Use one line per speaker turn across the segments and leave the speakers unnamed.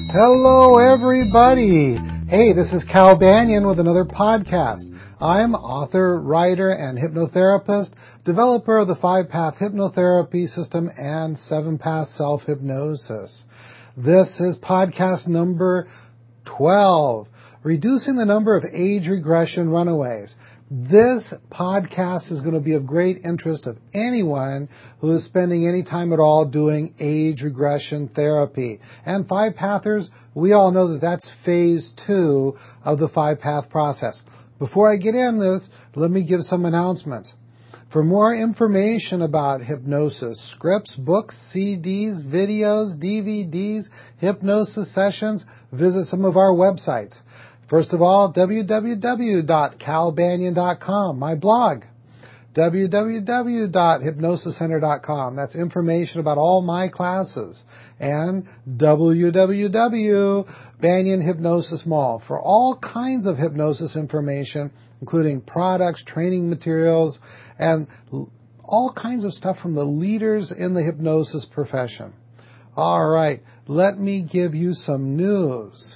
Hello, everybody. Hey, this is Cal Banyan with another podcast. I'm author, writer, and hypnotherapist, developer of the 5-Path Hypnotherapy System and 7-Path Self-Hypnosis. This is podcast number 12, Reducing the Number of Age Regression Runaways. This podcast is going to be of great interest of anyone who is spending any time at all doing age regression therapy. And 5-Pathers, we all know that that's phase 2 of the 5-Path process. Before I get in this, let me give some announcements. For more information about hypnosis, scripts, books, CDs, videos, DVDs, hypnosis sessions, visit some of our websites. First of all, www.calbanyan.com, my blog. www.hypnosiscenter.com, that's information about all my classes. And www.Banyan Hypnosis Mall for all kinds of hypnosis information, including products, training materials, and all kinds of stuff from the leaders in the hypnosis profession. All right, let me give you some news.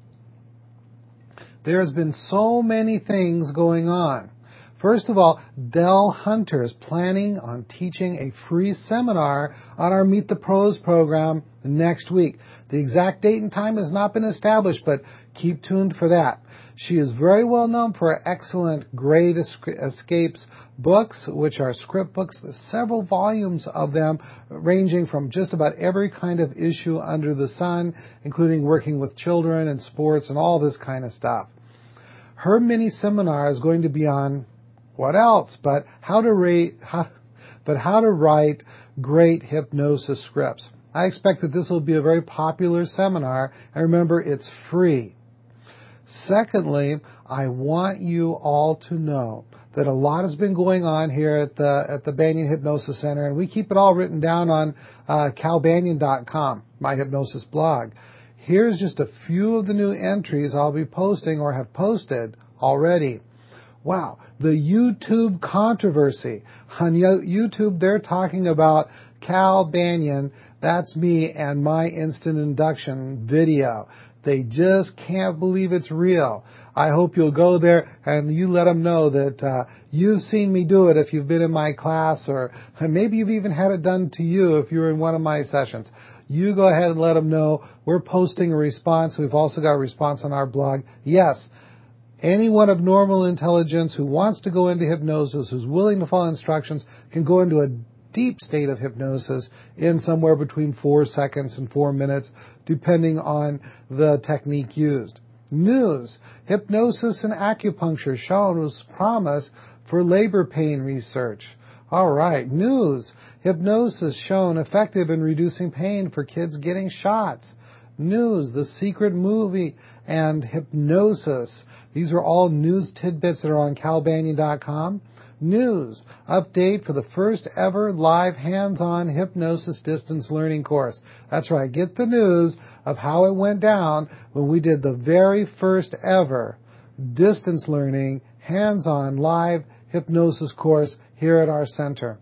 There's been so many things going on. First of all, Dell Hunter is planning on teaching a free seminar on our Meet the Pros program next week. The exact date and time has not been established, but keep tuned for that. She is very well known for her excellent Great Escapes books, which are script books. There's several volumes of them ranging from just about every kind of issue under the sun, including working with children and sports and all this kind of stuff. Her mini seminar is going to be on what else but how to write great hypnosis scripts. I expect that this will be a very popular seminar, and remember, it's free. Secondly, I want you all to know that a lot has been going on here at the Banyan Hypnosis Center, and we keep it all written down on calbanyan.com, my hypnosis blog. Here's just a few of the new entries I'll be posting or have posted already. Wow, the YouTube controversy. On YouTube, they're talking about Cal Banyan, that's me, and my instant induction video. They just can't believe it's real. I hope you'll go there and you let them know that you've seen me do it if you've been in my class, or maybe you've even had it done to you if you were in one of my sessions. You go ahead and let them know. We're posting a response. We've also got a response on our blog. Yes, anyone of normal intelligence who wants to go into hypnosis, who's willing to follow instructions, can go into a deep state of hypnosis in somewhere between 4 seconds and 4 minutes, depending on the technique used. News: hypnosis and acupuncture shown as promise for labor pain research. All right, news: hypnosis shown effective in reducing pain for kids getting shots. News: The Secret movie and hypnosis. These are all news tidbits that are on calbanyan.com. News: update for the first ever live hands-on hypnosis distance learning course. That's right, get the news of how it went down when we did the very first ever distance learning hands-on live hypnosis course here at our center.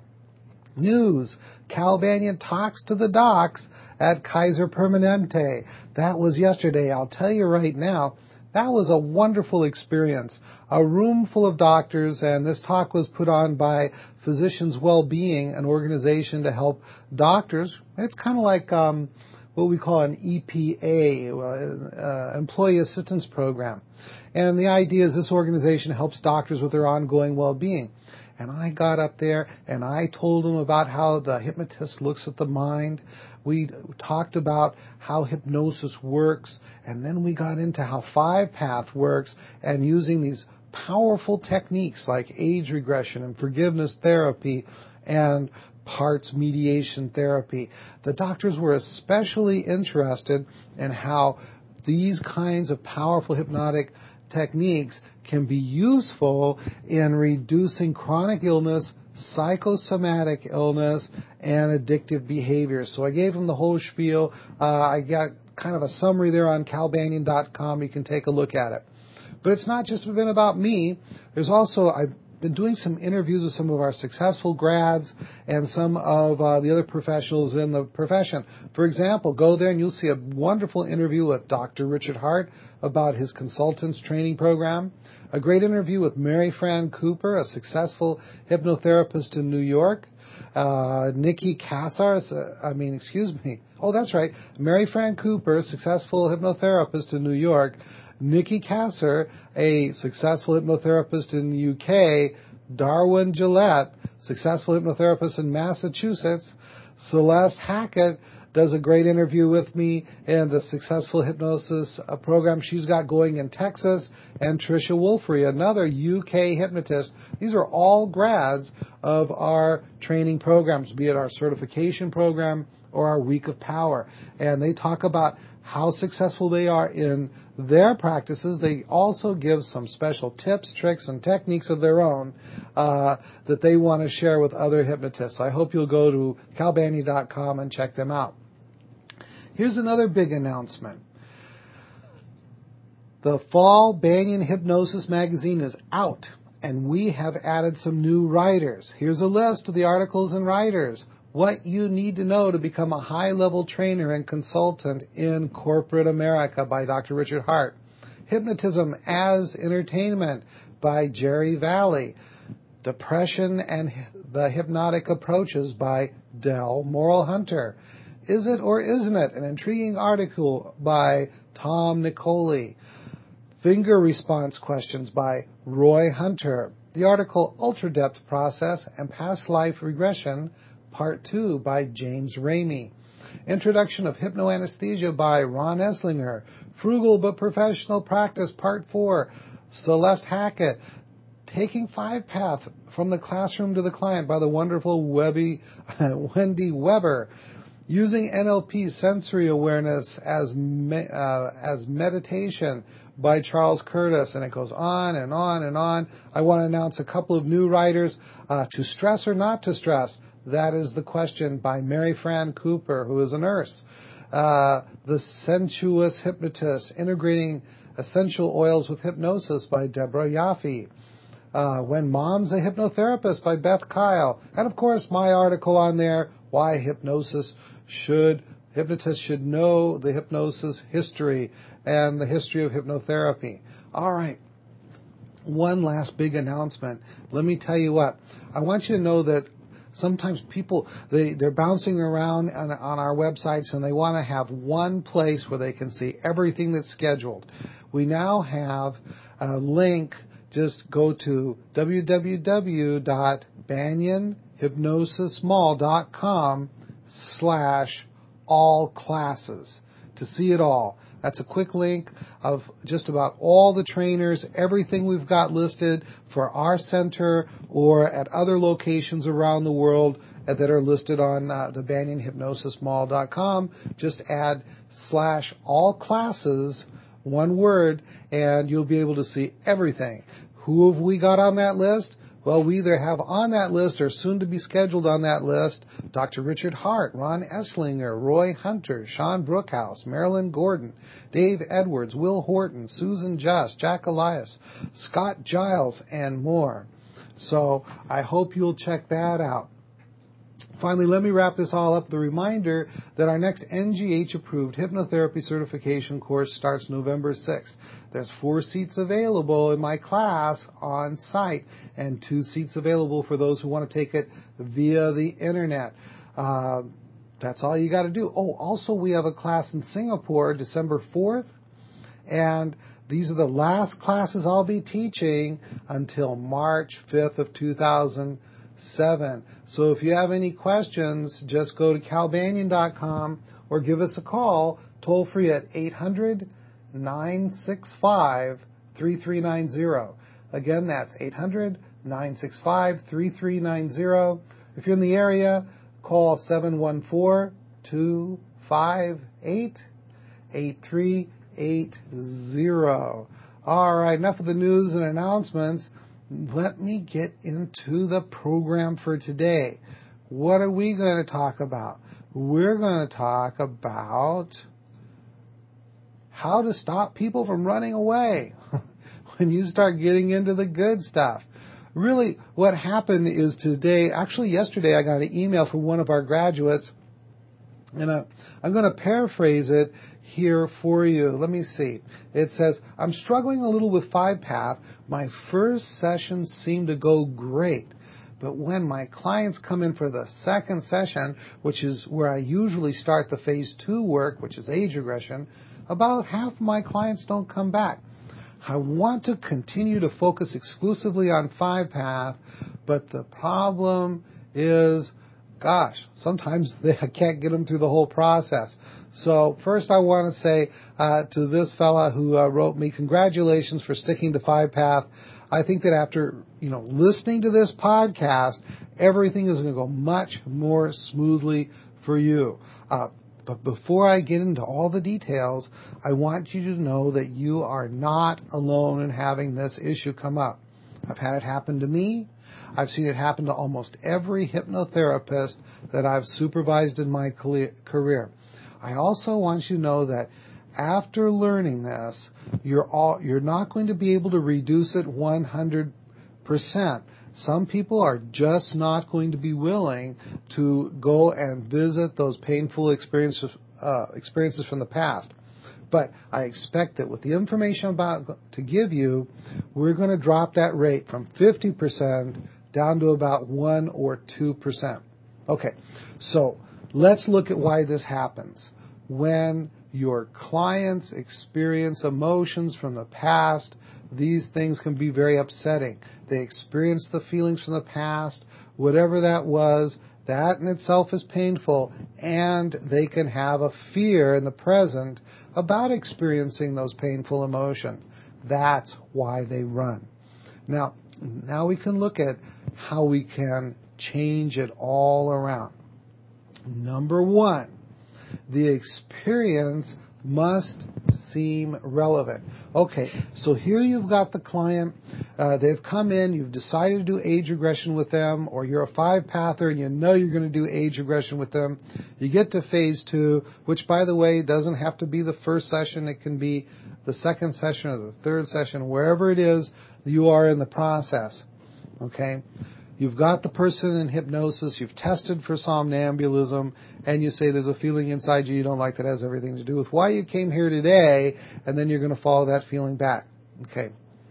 News: Cal Banyan talks to the docs at Kaiser Permanente. That was yesterday. I'll tell you right now, that was a wonderful experience. A room full of doctors, and this talk was put on by Physicians Wellbeing, an organization to help doctors. It's kind of like what we call an EPA, Employee Assistance Program. And the idea is this organization helps doctors with their ongoing well-being. And I got up there and I told them about how the hypnotist looks at the mind. We talked about how hypnosis works, and then we got into how 5-Path works and using these powerful techniques like age regression and forgiveness therapy and parts mediation therapy. The doctors were especially interested in how these kinds of powerful hypnotic techniques can be useful in reducing chronic illness, psychosomatic illness, and addictive behavior. So I gave them the whole spiel. I got kind of a summary there on calbanyan.com. You can take a look at it. But it's not just been about me. There's also, I've been doing some interviews with some of our successful grads and some of the other professionals in the profession. For example, go there and you'll see a wonderful interview with Dr. Richard Hart about his consultants training program, a great interview with Mary Fran Cooper, a successful hypnotherapist in New York, Nikki Kassar, Mary Fran Cooper, successful hypnotherapist in New York, Nikki Kassar, a successful hypnotherapist in the UK, Darwin Gillette, successful hypnotherapist in Massachusetts, Celeste Hackett does a great interview with me in the successful hypnosis program she's got going in Texas, and Tricia Wolfrey, another UK hypnotist. These are all grads of our training programs, be it our certification program or our Week of Power. And they talk about how successful they are in their practices. They also give some special tips, tricks, and techniques of their own that they want to share with other hypnotists. I hope you'll go to calbanyan.com and check them out. Here's another big announcement. The Fall Banyan Hypnosis magazine is out, and we have added some new writers. Here's a list of the articles and writers. What you need to know to become a high-level trainer and consultant in corporate America by Dr. Richard Hart. Hypnotism as Entertainment by Jerry Valley. Depression and the Hypnotic Approaches by Del Morrill Hunter. Is It or Isn't It? An intriguing article by Tom Nicoli. Finger Response Questions by Roy Hunter. The article Ultra Depth Process and Past Life Regression Part 2 by James Ramey. Introduction of Hypnoanesthesia by Ron Eslinger. Frugal but Professional Practice Part 4. Celeste Hackett. Taking 5 Path from the Classroom to the Client by the wonderful Wendy Weber. Using NLP Sensory Awareness as Meditation by Charles Curtis, and it goes on and on and on. I want to announce a couple of new writers. To Stress or Not to Stress? That is the question by Mary Fran Cooper, who is a nurse. The Sensuous Hypnotist, Integrating Essential Oils with Hypnosis by Deborah Yaffe. When Mom's a Hypnotherapist by Beth Kyle. And of course, my article on there, Why Hypnotists should know the hypnosis history and the history of hypnotherapy. All right. One last big announcement. Let me tell you what. I want you to know that sometimes people, they're bouncing around on our websites and they want to have one place where they can see everything that's scheduled. We now have a link. Just go to www.banyanhypnosismall.com/all classes to see it all. That's a quick link of just about all the trainers, everything we've got listed for our center or at other locations around the world that are listed on the banyanhypnosismall.com. Just add /all classes, one word, and you'll be able to see everything. Who have we got on that list? Well, we either have on that list or soon to be scheduled on that list Dr. Richard Hart, Ron Eslinger, Roy Hunter, Sean Brookhouse, Marilyn Gordon, Dave Edwards, Will Horton, Susan Just, Jack Elias, Scott Giles, and more. So I hope you'll check that out. Finally, let me wrap this all up with a reminder that our next NGH-approved hypnotherapy certification course starts November 6th. There's 4 seats available in my class on site and 2 seats available for those who want to take it via the internet. That's all you got to do. Oh, also we have a class in Singapore, December 4th, and these are the last classes I'll be teaching until March 5th of 2007. So if you have any questions, just go to calbanyan.com or give us a call toll free at 800-965-3390. Again, that's 800-965-3390. If you're in the area, call 714-258-8380. All right, enough of the news and announcements. Let me get into the program for today. What are we going to talk about? We're going to talk about how to stop people from running away when you start getting into the good stuff. really what happened is yesterday I got an email from one of our graduates, and I'm going to paraphrase it here for you. Let me see. It says, I'm struggling a little with 5-path. My first session seemed to go great. But when my clients come in for the second session, which is where I usually start the phase 2 work, which is age regression, about half of my clients don't come back. I want to continue to focus exclusively on 5-path, but the problem is, sometimes I can't get them through the whole process. So first I want to say to this fella who wrote me, congratulations for sticking to 5-path. I think that after, listening to this podcast, everything is going to go much more smoothly for you. But before I get into all the details, I want you to know that you are not alone in having this issue come up. I've had it happen to me. I've seen it happen to almost every hypnotherapist that I've supervised in my career. I also want you to know that after learning this, you're not going to be able to reduce it 100%. Some people are just not going to be willing to go and visit those painful experiences from the past. But I expect that with the information I'm about to give you, we're going to drop that rate from 50% down to about 1 or 2%. Okay, so let's look at why this happens. When your clients experience emotions from the past, these things can be very upsetting. They experience the feelings from the past, whatever that was, that in itself is painful, and they can have a fear in the present about experiencing those painful emotions. That's why they run. Now we can look at how we can change it all around. Number 1, the experience must seem relevant. Okay, so here you've got the client, they've come in, you've decided to do age regression with them, or you're a 5-pather and you know you're going to do age regression with them. You get to phase 2, which by the way doesn't have to be the first session, it can be the second session or the third session, wherever it is you are in the process. Okay? You've got the person in hypnosis, you've tested for somnambulism, and you say there's a feeling inside you don't like that has everything to do with why you came here today, and then you're going to follow that feeling back. Okay.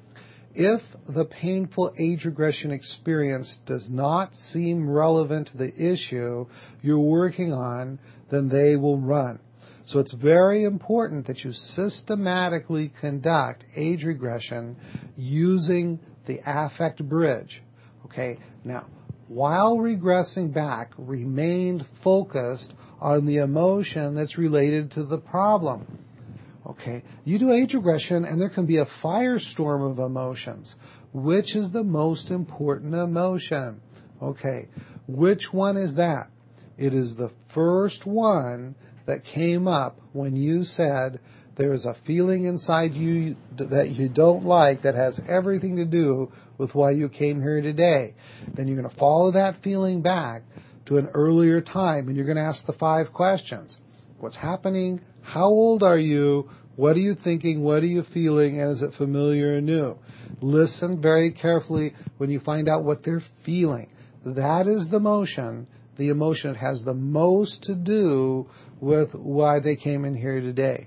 If the painful age regression experience does not seem relevant to the issue you're working on, then they will run. So it's very important that you systematically conduct age regression using the affect bridge. Okay, now, while regressing back, remain focused on the emotion that's related to the problem. Okay, you do age regression and there can be a firestorm of emotions. Which is the most important emotion? Okay, which one is that? It is the first one that came up when you said there is a feeling inside you that you don't like that has everything to do with why you came here today. Then you're going to follow that feeling back to an earlier time and you're going to ask the 5 questions. What's happening? How old are you? What are you thinking? What are you feeling? And is it familiar or new? Listen very carefully when you find out what they're feeling. That is the emotion that has the most to do with why they came in here today.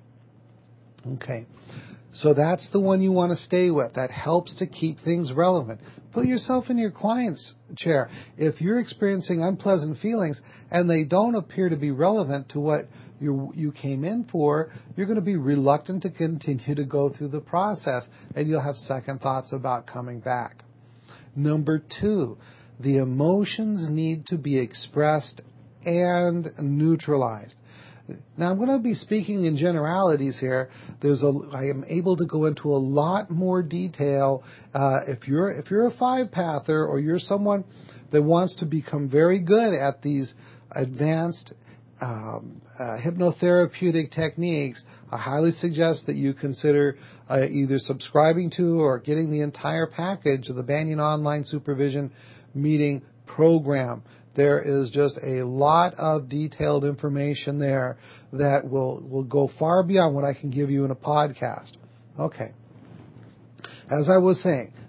Okay, so that's the one you want to stay with. That helps to keep things relevant. Put yourself in your client's chair. If you're experiencing unpleasant feelings and they don't appear to be relevant to what you came in for, you're going to be reluctant to continue to go through the process, and you'll have second thoughts about coming back. Number 2, the emotions need to be expressed and neutralized. Now, I'm going to be speaking in generalities here. I am able to go into a lot more detail. If you're a 5-pather or you're someone that wants to become very good at these advanced hypnotherapeutic techniques, I highly suggest that you consider either subscribing to or getting the entire package of the Banyan Online Supervision Meeting Program. There is just a lot of detailed information there that will go far beyond what I can give you in a podcast. Okay. As I was saying,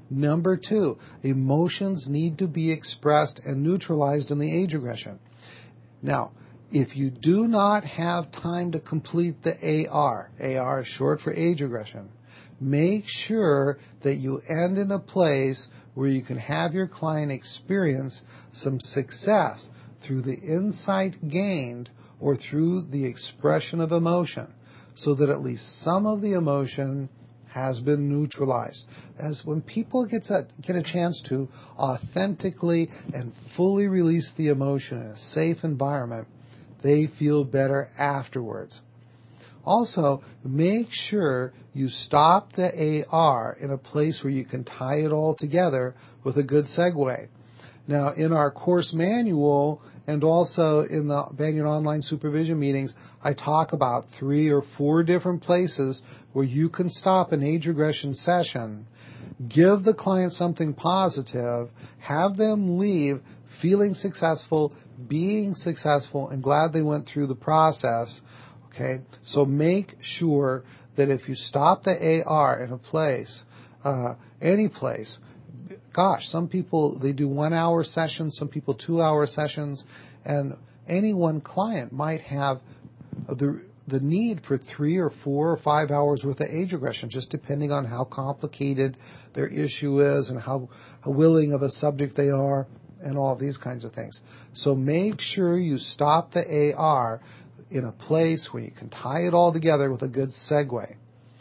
Number 2, emotions need to be expressed and neutralized in the age regression. Now, if you do not have time to complete the AR is short for age regression, make sure that you end in a place where you can have your client experience some success through the insight gained or through the expression of emotion, so that at least some of the emotion has been neutralized. As when people get a chance to authentically and fully release the emotion in a safe environment, they feel better afterwards. Also, make sure you stop the AR in a place where you can tie it all together with a good segue. Now, in our course manual and also in the Banyan Online Supervision meetings, I talk about 3 or 4 different places where you can stop an age regression session, give the client something positive, have them leave feeling successful, being successful, and glad they went through the process. Okay, so make sure that if you stop the AR in a place, any place, gosh, some people, they do 1-hour sessions, some people 2-hour sessions, and any one client might have the need for 3 or 4 or 5 hours worth of age regression, just depending on how complicated their issue is and how willing of a subject they are and all these kinds of things. So make sure you stop the AR in a place where you can tie it all together with a good segue.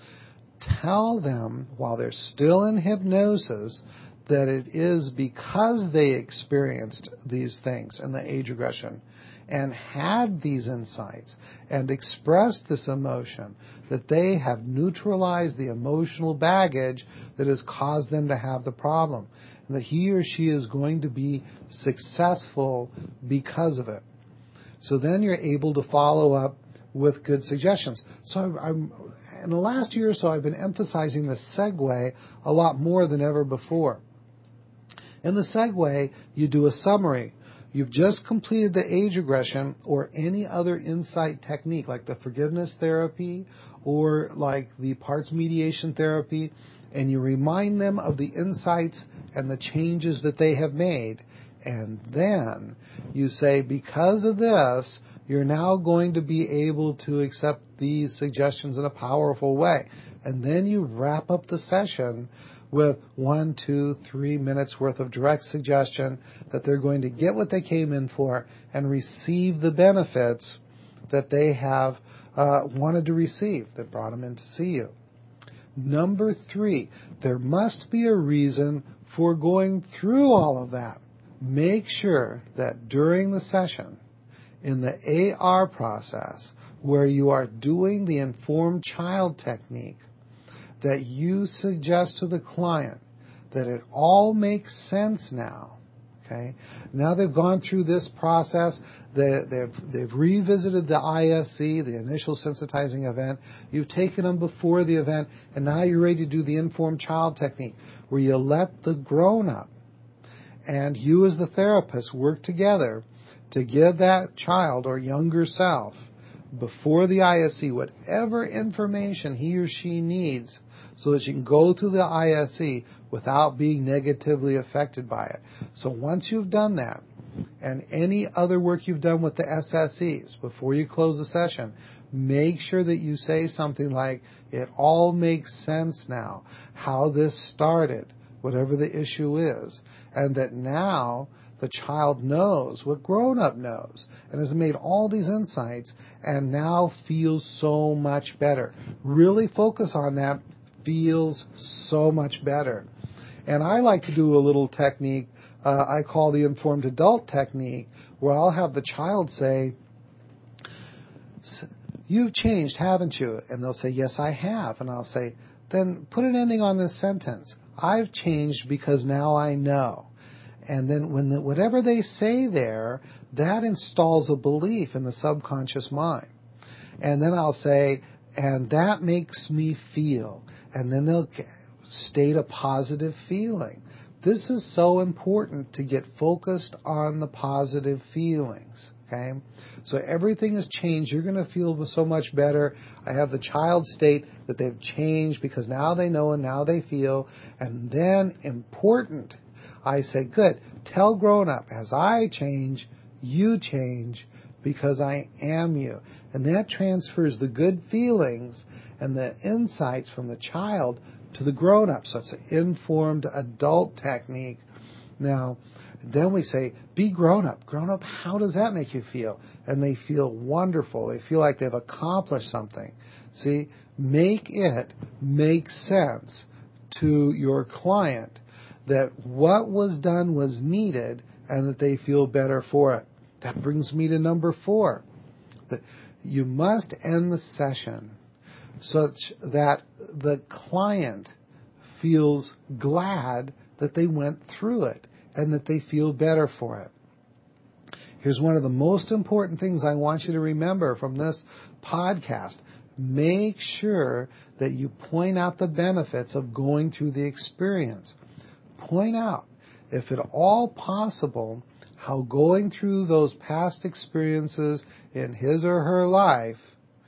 Tell them while they're still in hypnosis that it is because they experienced these things in the age regression and had these insights and expressed this emotion that they have neutralized the emotional baggage that has caused them to have the problem, and that he or she is going to be successful because of it. So then you're able to follow up with good suggestions. So I'm in the last year or so, I've been emphasizing the segue a lot more than ever before. In the segue, you do a summary. You've just completed the age regression or any other insight technique like the forgiveness therapy or like the parts mediation therapy, and you remind them of the insights and the changes that they have made. And then you say, because of this, you're now going to be able to accept these suggestions in a powerful way. And then you wrap up the session with 1, 2, 3 minutes worth of direct suggestion that they're going to get what they came in for and receive the benefits that they have wanted to receive that brought them in to see you. Number 3, there must be a reason for going through all of that. Make sure that during the session, in the AR process, where you are doing the informed child technique, that you suggest to the client that it all makes sense now. Okay, now they've gone through this process. They've revisited the ISE, the initial sensitizing event. You've taken them before the event, and now you're ready to do the informed child technique, where you let the grown-up and you as the therapist work together to give that child or younger self before the ISE whatever information he or she needs so that she can go through the ISE without being negatively affected by it. So once you've done that, and any other work you've done with the SSEs before you close the session, make sure that you say something like, it all makes sense now, how this started, whatever the issue is, and that now the child knows what grown-up knows and has made all these insights and now feels so much better. Really focus on that, feels so much better. And I like to do a little technique I call the informed adult technique, where I'll have the child say, "You've changed, haven't you?" And they'll say, "Yes, I have." And I'll say, "Then put an ending on this sentence. I've changed because now I know." And then whatever they say there, that installs a belief in the subconscious mind. And then I'll say, "And that makes me feel." And then they'll state a positive feeling. This is so important to get focused on the positive feelings. Okay? So everything has changed. You're going to feel so much better. I have the child state that they've changed because now they know and now they feel. And then, important, I say, good, tell grown-up, as I change, you change because I am you. And that transfers the good feelings and the insights from the child to the grown-up. So it's an informed adult technique. Now, then we say, be grown-up. Grown-up, how does that make you feel? And they feel wonderful. They feel like they've accomplished something. See, make it make sense to your client that what was done was needed and that they feel better for it. That brings me to number 4. That you must end the session such that the client feels glad that they went through it and that they feel better for it. Here's one of the most important things I want you to remember from this podcast. Make sure that you point out the benefits of going through the experience. Point out, if at all possible, how going through those past experiences in his or her life,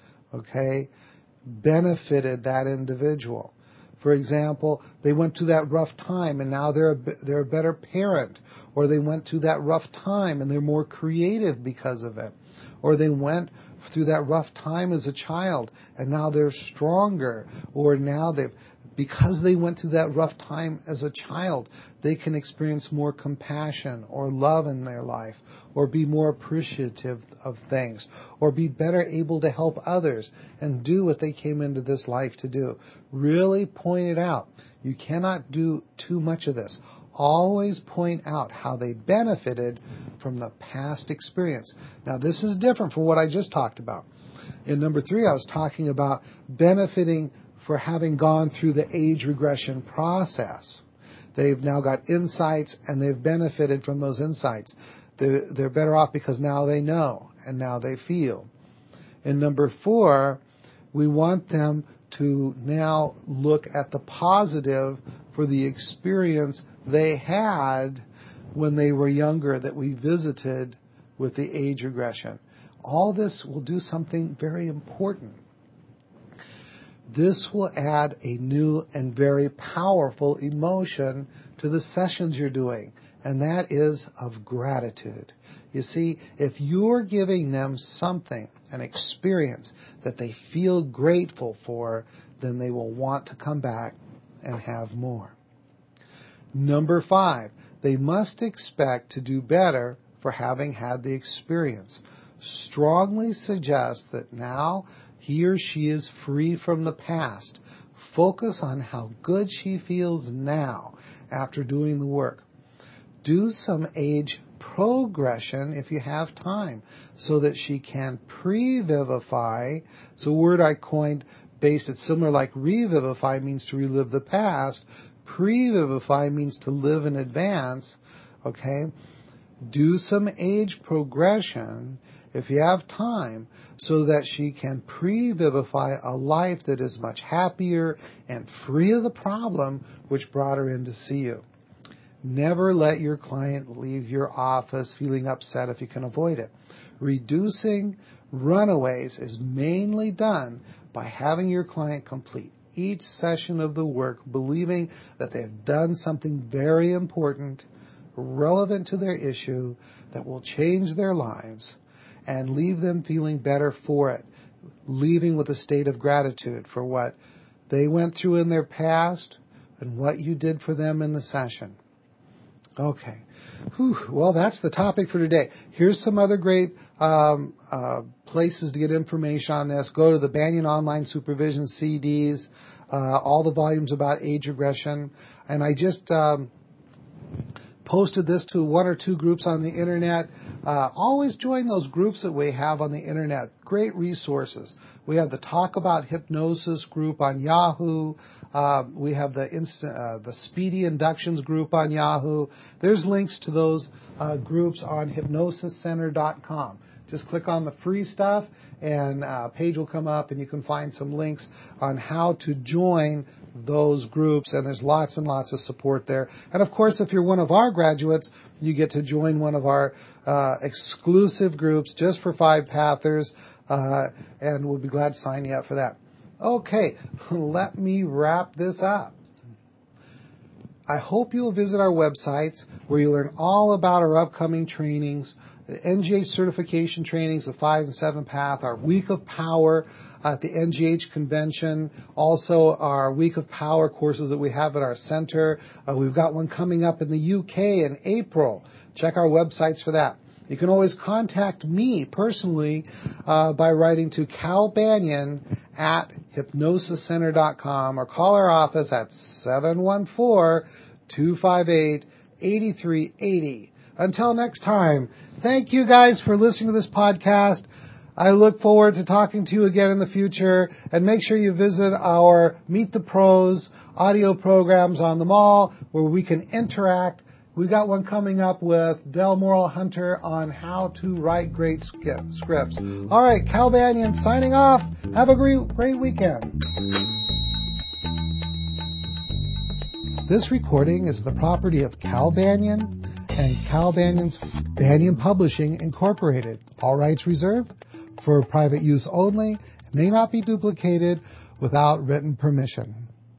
okay, benefited that individual. For example, they went through that rough time and now they're a better parent. Or they went through that rough time and they're more creative because of it. Or they went through that rough time as a child and now they're stronger. Or now because they went through that rough time as a child, they can experience more compassion or love in their life, or be more appreciative of things, or be better able to help others and do what they came into this life to do. Really point it out. You cannot do too much of this. Always point out how they benefited from the past experience. Now, this is different from what I just talked about. In number 3, I was talking about benefiting for having gone through the age regression process. They've now got insights and they've benefited from those insights. They're better off because now they know and now they feel. In number 4, we want them to now look at the positive for the experience they had when they were younger that we visited with the age regression. All this will do something very important. This will add a new and very powerful emotion to the sessions you're doing, and that is of gratitude. You see, if you're giving them something, an experience that they feel grateful for, then they will want to come back and have more. Number 5, they must expect to do better for having had the experience. Strongly suggest that now he or she is free from the past. Focus on how good she feels now after doing the work. Do some age progression if you have time so that she can pre-vivify. It's a word I coined based, it's similar like revivify means to relive the past. Pre-vivify means to live in advance. Okay? Do some age progression if you have time so that she can pre-vivify a life that is much happier and free of the problem which brought her in to see you. Never let your client leave your office feeling upset if you can avoid it. Reducing runaways is mainly done by having your client complete each session of the work believing that they have done something very important, relevant to their issue, that will change their lives and leave them feeling better for it, leaving with a state of gratitude for what they went through in their past and what you did for them in the session. Okay. Well, that's the topic for today. Here's some other great places to get information on this. Go to the Banyan Online Supervision CDs, all the volumes about age regression. And I just posted this to 1 or 2 groups on the internet. Always join those groups that we have on the internet. great resources. We have the Talk About Hypnosis group on Yahoo. We have the Speedy Inductions group on Yahoo. There's links to those groups on hypnosiscenter.com. Just click on the free stuff and a page will come up and you can find some links on how to join those groups, and there's lots and lots of support there. And of course, if you're one of our graduates, you get to join one of our exclusive groups just for 5-pathers, and we'll be glad to sign you up for that. Okay, let me wrap this up. I hope you'll visit our websites where you learn all about our upcoming trainings, the NGH certification trainings, the 5 and 7 path, our Week of Power at the NGH convention, also our Week of Power courses that we have at our center. We've got one coming up in the UK in April. Check our websites for that. You can always contact me personally by writing to Cal Banyan at hypnosiscenter.com or call our office at 714-258-8380. Until next time, thank you guys for listening to this podcast. I look forward to talking to you again in the future, and make sure you visit our Meet the Pros audio programs on the mall where we can interact. We got one coming up with Del Moral Hunter on how to write great scripts. All right, Cal Banyan signing off. Have a great weekend. This recording is the property of Cal Banyan and Cal Banyan's Banyan Publishing Incorporated. All rights reserved. For private use only. May not be duplicated without written permission.